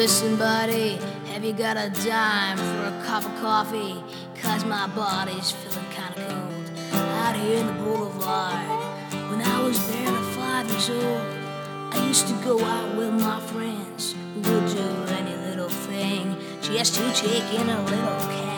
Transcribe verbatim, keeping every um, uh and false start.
Listen, buddy, have you got a dime for a cup of coffee? Cause my body's feeling kinda cold out here in the boulevard. When I was barely five years old, I used to go out with my friends. We would do any little thing just to take in a little cash.